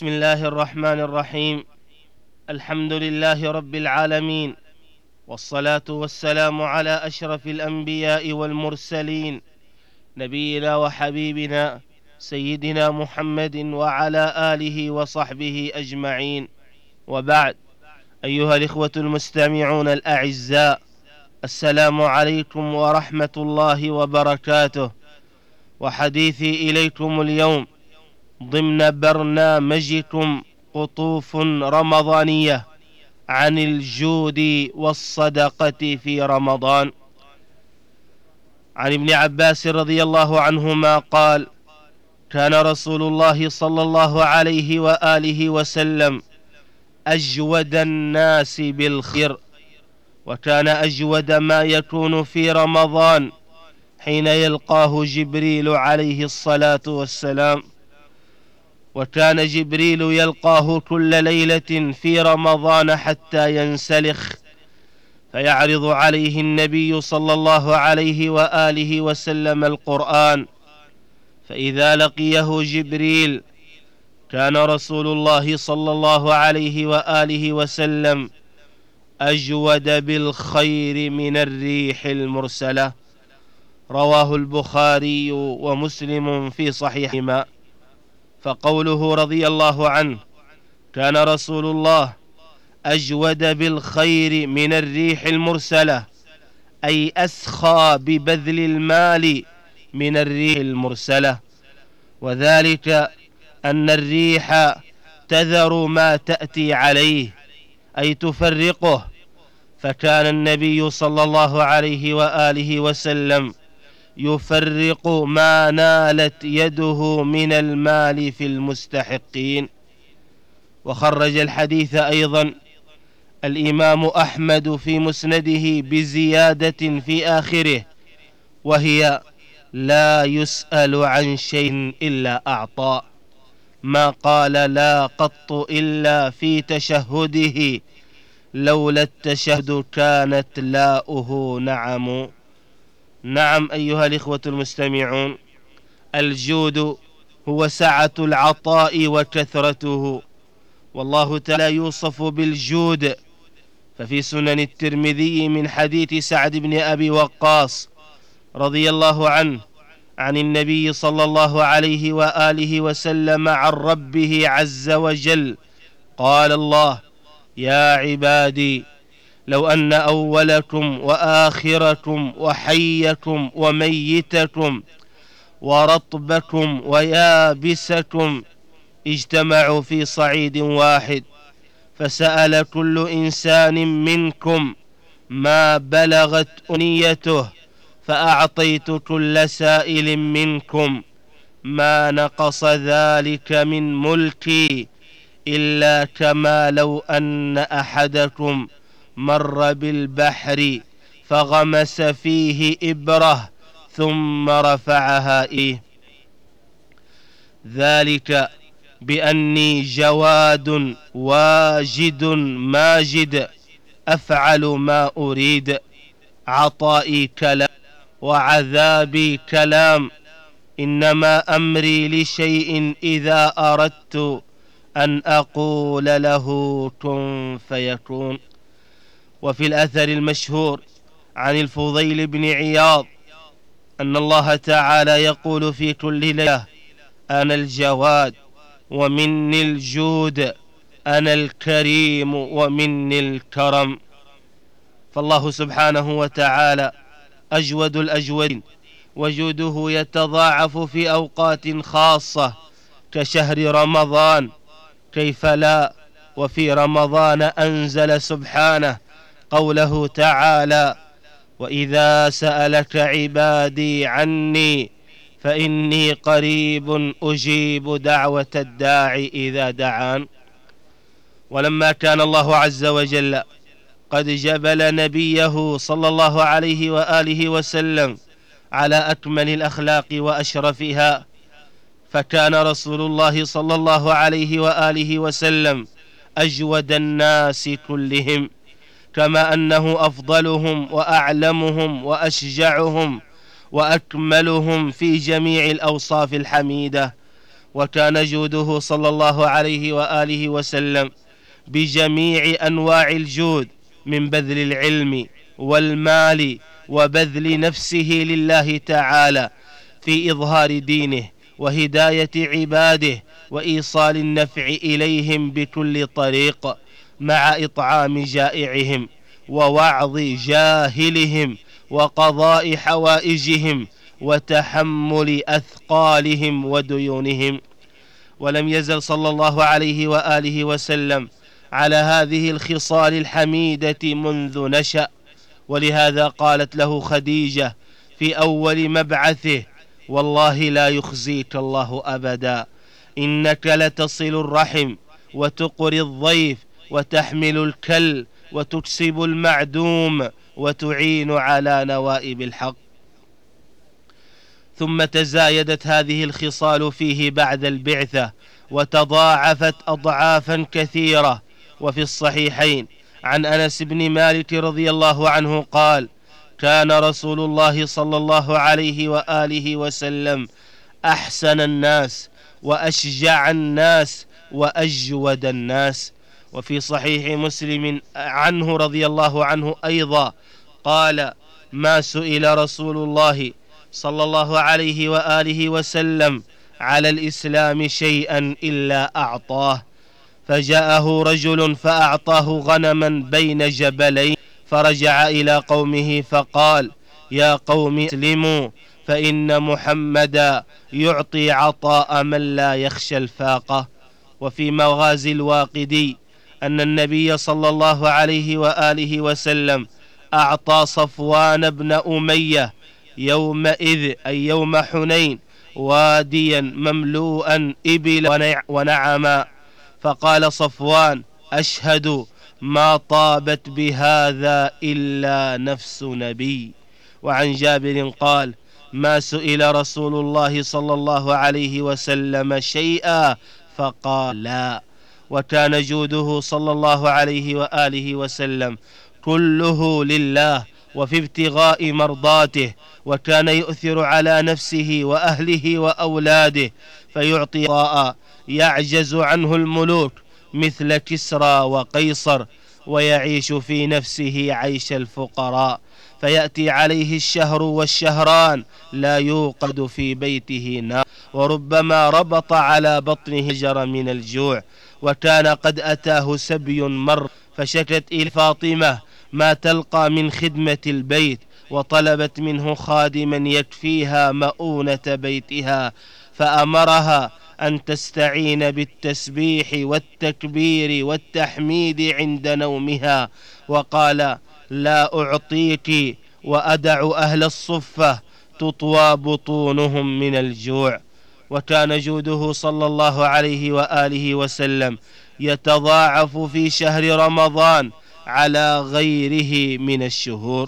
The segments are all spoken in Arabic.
بسم الله الرحمن الرحيم. الحمد لله رب العالمين، والصلاة والسلام على أشرف الأنبياء والمرسلين، نبينا وحبيبنا سيدنا محمد وعلى آله وصحبه أجمعين، وبعد. أيها الإخوة المستمعون الأعزاء، السلام عليكم ورحمة الله وبركاته. وحديثي إليكم اليوم ضمن برنامجكم قطوف رمضانية عن الجود والصدقة في رمضان. عن ابن عباس رضي الله عنهما قال: كان رسول الله صلى الله عليه وآله وسلم أجود الناس بالخير، وكان أجود ما يكون في رمضان حين يلقاه جبريل عليه الصلاة والسلام، وكان جبريل يلقاه كل ليلة في رمضان حتى ينسلخ، فيعرض عليه النبي صلى الله عليه وآله وسلم القرآن، فإذا لقيه جبريل كان رسول الله صلى الله عليه وآله وسلم أجود بالخير من الريح المرسلة. رواه البخاري ومسلم في صحيحهما. فقوله رضي الله عنه كان رسول الله أجود بالخير من الريح المرسلة، أي أسخى ببذل المال من الريح المرسلة، وذلك أن الريح تذر ما تأتي عليه، أي تفرقه، فكان النبي صلى الله عليه وآله وسلم يفرق ما نالت يده من المال في المستحقين. وخرج الحديث أيضا الإمام أحمد في مسنده بزيادة في آخره، وهي: لا يسأل عن شيء إلا أعطى، ما قال لا قط إلا في تشهده، لولا التشهد كانت لاؤه نعم. نعم أيها الإخوة المستمعون، الجود هو سعة العطاء وكثرته، والله تعالى يوصف بالجود، ففي سنن الترمذي من حديث سعد بن أبي وقاص رضي الله عنه عن النبي صلى الله عليه وآله وسلم عن ربه عز وجل قال الله: يا عبادي لو أن أولكم وآخركم وحيكم وميتكم ورطبكم ويابسكم اجتمعوا في صعيد واحد، فسأل كل إنسان منكم ما بلغت أنيته، فأعطيت كل سائل منكم، ما نقص ذلك من ملكي إلا كما لو أن أحدكم مر بالبحر فغمس فيه إبرة ثم رفعها إليه، ذلك بأني جواد واجد ماجد أفعل ما أريد، عطائي كلام وعذابي كلام، إنما أمري لشيء إذا أردت أن أقول له كن فيكون. وفي الأثر المشهور عن الفضيل بن عياض أن الله تعالى يقول في كل ليلة: أنا الجواد ومني الجود، أنا الكريم ومني الكرم. فالله سبحانه وتعالى أجود الأجودين، وجوده يتضاعف في أوقات خاصة كشهر رمضان، كيف لا؟ وفي رمضان أنزل سبحانه قوله تعالى: وإذا سألك عبادي عني فإني قريب أجيب دعوة الداع إذا دعان. ولما كان الله عز وجل قد جبل نبيه صلى الله عليه وآله وسلم على أكمل الأخلاق وأشرفها، فكان رسول الله صلى الله عليه وآله وسلم أجود الناس كلهم، كما أنه أفضلهم وأعلمهم وأشجعهم وأكملهم في جميع الأوصاف الحميدة، وكان جوده صلى الله عليه وآله وسلم بجميع أنواع الجود، من بذل العلم والمال وبذل نفسه لله تعالى في إظهار دينه وهداية عباده وإيصال النفع إليهم بكل طريق، مع إطعام جائعهم ووعظ جاهلهم وقضاء حوائجهم وتحمل أثقالهم وديونهم. ولم يزل صلى الله عليه وآله وسلم على هذه الخصال الحميدة منذ نشأ، ولهذا قالت له خديجة في أول مبعثه: والله لا يخزيك الله أبدا، إنك لتصل الرحم وتقري الضيف وتحمل الكل وتكسب المعدوم وتعين على نوائب الحق. ثم تزايدت هذه الخصال فيه بعد البعثة وتضاعفت أضعافا كثيرة. وفي الصحيحين عن أنس بن مالك رضي الله عنه قال: كان رسول الله صلى الله عليه وآله وسلم أحسن الناس وأشجع الناس وأجود الناس. وفي صحيح مسلم عنه رضي الله عنه أيضا قال: ما سئل رسول الله صلى الله عليه وآله وسلم على الإسلام شيئا إلا أعطاه، فجاءه رجل فأعطاه غنما بين جبلين، فرجع إلى قومه فقال: يا قوم اسلموا، فإن محمدا يعطي عطاء من لا يخشى الفاقة. وفي مغازي الواقدي أن النبي صلى الله عليه وآله وسلم أعطى صفوان بن أمية يومئذ أي يوم حنين واديا مملوءا إبلا ونعما، فقال صفوان: أشهد ما طابت بهذا إلا نفس نبي. وعن جابر قال: ما سئل رسول الله صلى الله عليه وسلم شيئا فقال لا. وكان جوده صلى الله عليه وآله وسلم كله لله وفي ابتغاء مرضاته، وكان يؤثر على نفسه وأهله وأولاده فيعطي عطاء يعجز عنه الملوك مثل كسرى وقيصر، ويعيش في نفسه عيش الفقراء، فيأتي عليه الشهر والشهران لا يوقد في بيته نار، وربما ربط على بطنه جر من الجوع. وكان قد أتاه سبي مر فشكت إلى فاطمة ما تلقى من خدمة البيت، وطلبت منه خادما يكفيها مؤونة بيتها، فأمرها أن تستعين بالتسبيح والتكبير والتحميد عند نومها، وقال: لا أعطيك وأدع أهل الصفة تطوى بطونهم من الجوع. وكان جوده صلى الله عليه وآله وسلم يتضاعف في شهر رمضان على غيره من الشهور.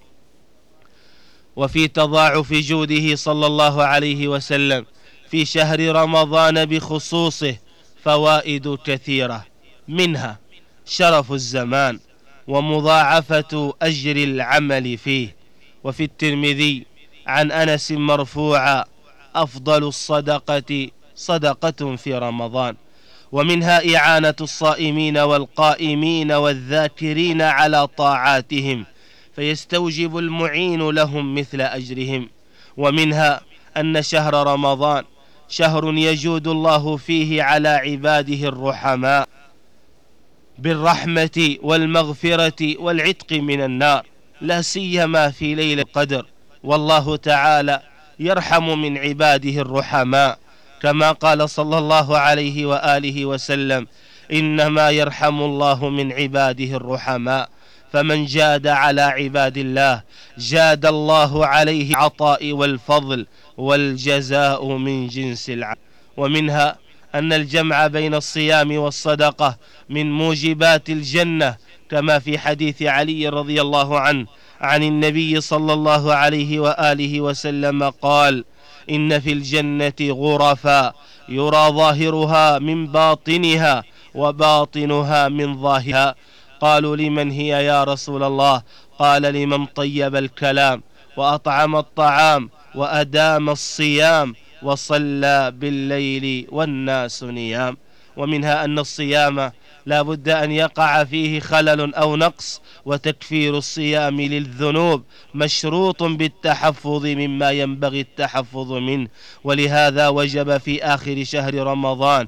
وفي تضاعف جوده صلى الله عليه وسلم في شهر رمضان بخصوصه فوائد كثيرة، منها شرف الزمان ومضاعفة أجر العمل فيه. وفي الترمذي عن أنس مرفوعا: أفضل الصدقة صدقة في رمضان، ومنها إعانة الصائمين والقائمين والذاكرين على طاعاتهم، فيستوجب المعين لهم مثل أجرهم. ومنها أن شهر رمضان شهر يجود الله فيه على عباده الرحماء بالرحمة والمغفرة والعتق من النار، لا سيما في ليلة القدر، والله تعالى يرحم من عباده الرحماء، كما قال صلى الله عليه وآله وسلم: إنما يرحم الله من عباده الرحماء، فمن جاد على عباد الله جاد الله عليه العطاء والفضل والجزاء من جنس العمل. ومنها أن الجمع بين الصيام والصدقة من موجبات الجنة، كما في حديث علي رضي الله عنه عن النبي صلى الله عليه وآله وسلم قال: إن في الجنة غرفا يرى ظاهرها من باطنها وباطنها من ظاهرها. قالوا: لمن هي يا رسول الله؟ قال: لمن طيب الكلام وأطعم الطعام وأدام الصيام وصلى بالليل والناس نيام. ومنها أن الصيام لا بد أن يقع فيه خلل أو نقص، وتكفير الصيام للذنوب مشروط بالتحفظ مما ينبغي التحفظ منه. ولهذا وجب في آخر شهر رمضان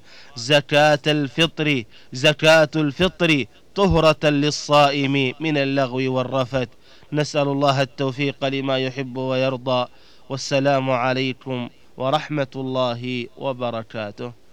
زكاة الفطر طهرة للصائم من اللغو والرفث. نسأل الله التوفيق لما يحب ويرضى. والسلام عليكم ورحمة الله وبركاته.